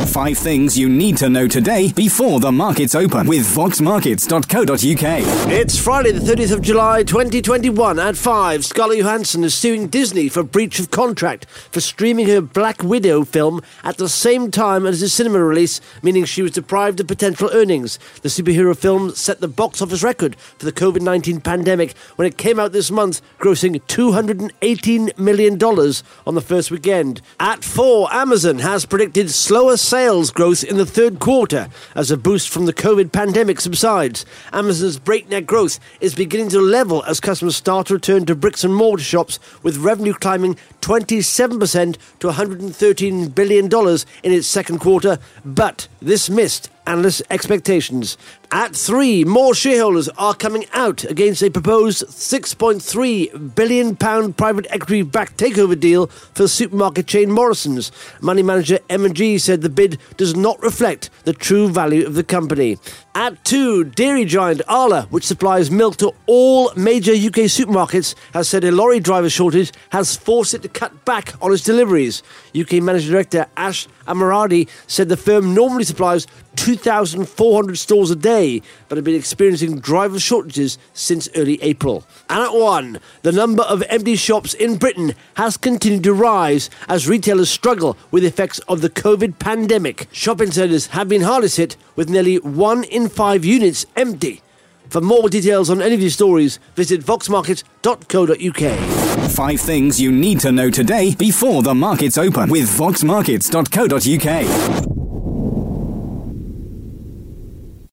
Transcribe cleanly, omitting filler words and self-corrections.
5 things you need to know today before the markets open with voxmarkets.co.uk. It's Friday the 30th of July 2021 at 5. Scarlett Johansson is suing Disney for breach of contract for streaming her Black Widow film at the same time as the cinema release, meaning she was deprived of potential earnings. The superhero film set the box office record for the COVID-19 pandemic when it came out this month, grossing $218 million on the first weekend. At 4, Amazon has predicted slower sales growth in the third quarter as a boost from the COVID pandemic subsides. Amazon's breakneck growth is beginning to level as customers start to return to bricks and mortar shops, with revenue climbing 27% to $113 billion in its second quarter, but this missed analyst expectations. At 3, more shareholders are coming out against a proposed £6.3 billion private equity-backed takeover deal for supermarket chain Morrisons. Money manager M&G said the bid does not reflect the true value of the company. At 2, dairy giant Arla, which supplies milk to all major UK supermarkets, has said a lorry driver shortage has forced it to cut back on its deliveries. UK Managing Director Ash Amaradi said the firm normally supplies 2,400 stores a day, but have been experiencing driver shortages since early April. And at 1, the number of empty shops in Britain has continued to rise as retailers struggle with the effects of the COVID pandemic. Shopping centres have been hardest hit, with nearly 1 in 5 units empty. For more details on any of these stories, visit voxmarkets.co.uk. 5 things you need to know today before the markets open with voxmarkets.co.uk.